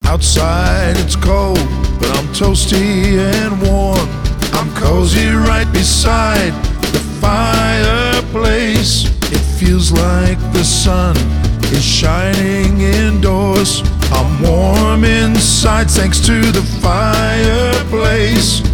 Outside it's cold, but I'm toasty and warm. I'm cozy right beside the fireplace. It feels like the sun is shining indoors. I'm warm inside thanks to the fireplace.